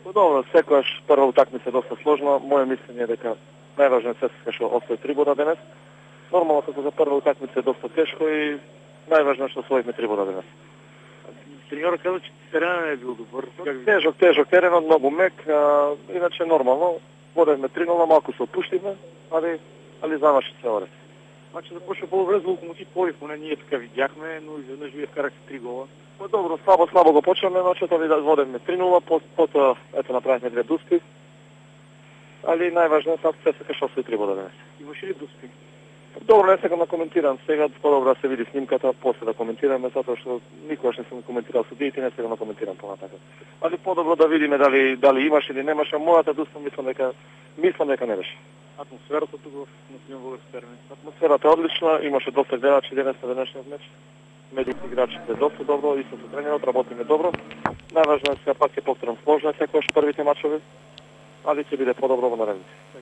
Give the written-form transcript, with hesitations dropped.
Добро, секогаш прва утакмица е доста сложна. Моје мислење е дека најважно е се што освои 3 бода денес. Нормално како за прва утакмица е доста тешко и најважно е што освоивме 3 бода денес. Треньорот каза, че теренът не е бил добър. Тежок теренот, многу мек, иначе нормално. Водевме 3-0, малку се отпуштивме, али заврши се оред. Значи започва по-добре за Локомотив Пловдив, поне ние така видяхме, но изведнъж вие вкарахте 3 гола. Добро, слабо го почнеме, значи водевме 3-0, потоа ето направихме 2 дуспи. Али најважно е се сека што освои 3 бода денес. Имаше ли дуспи? Добро, не сакам да коментирам сега, по-добро да се види снимката, после да коментираме, затоа што никогаш не сум коментирал судиите, не сакам да коментирам понатака. Али по-добро да видиме дали имаш или немаше, мојата дуспа мислам дека не беше. Атмосферата тук в Национален Български термин. Атмосферата е одлична, имаше доста гледачи денес на денешниот меч. Меѓу играчите доста добро, исто со тренерот, работиме добро. Најважно е сега пак ќе повторам сложно секогаш првите мачови, али ќе биде по-добро во наредните.